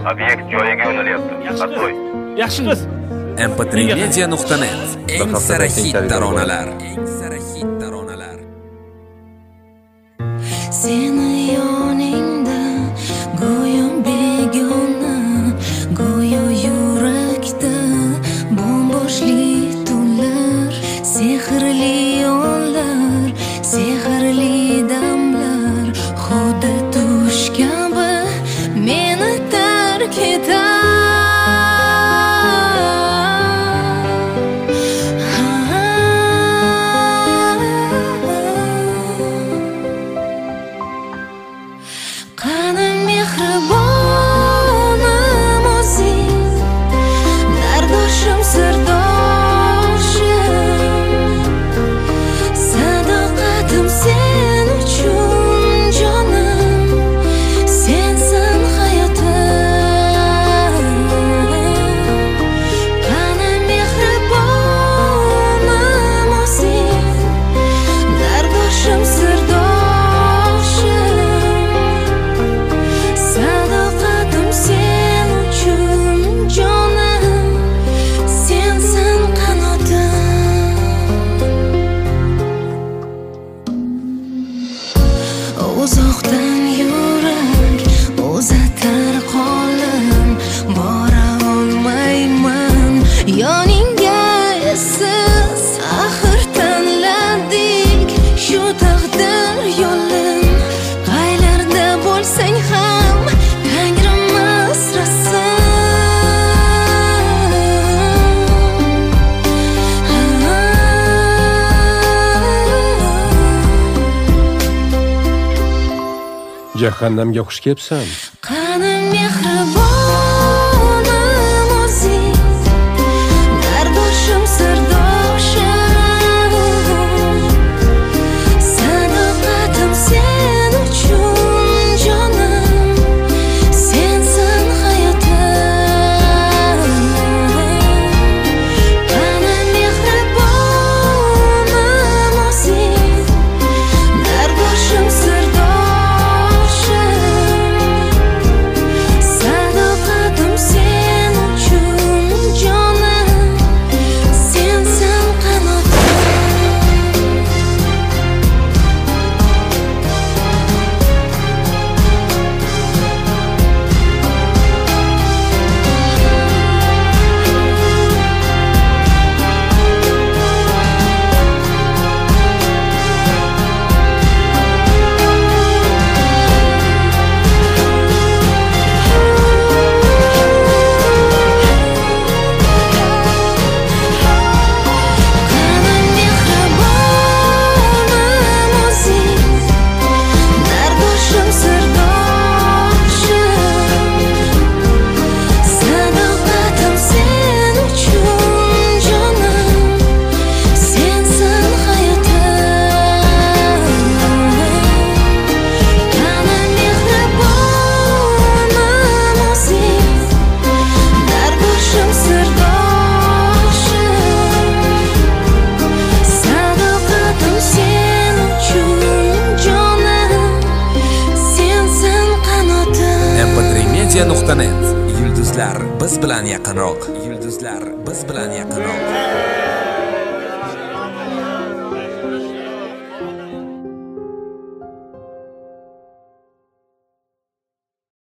Obyekt joyiga yo'nalyapti. Atvoy. Yaxshi qiz. mp3media.net eng sara hit taronalar. Seni yoningda go'yo begona, go'yo yurakda bomboshli tunlar, sehrli onlar, sehrli damlar, xuddi tush kabi meni tark etar. Qani mehribonim o'zing, dardoshim, sirdoshim, sadoqatim sen uchun jonim, sensan hayotim. Qani mehribonim o'zing, dardoshim, sirdoshim, sadoqatim sen uchun jonim, sensan qanotim. Uzoqdan yurak uzatar qo'lim, bora olmayman yoningga essiz. Axir tanladik shu taqdir yo'lin, qaylarda bo'lsang ham Tangrim asrasin. Jahannamga xush kelibsan. Qani mehribonim o'zing, dardoshim, sirdoshim, sadoqatim sen uchun jonim, sensan hayotim. Qani mehribonim o'zing, dardoshim, sirdoshim, sadoqatim sen uchun jonim, sensan qanotim. Qani mehribonim o'zing, dardoshim, sirdoshim, sadoqatim sen uchun jonim, sensan hayotim. Qani mehribonim o'zing, dardoshim, sirdoshim, sadoqatim sen uchun jonim, sensan qanotim. mp3media.net Yulduzlar biz bilan yaqinroq. Yulduzlar biz bilan yaqinroq.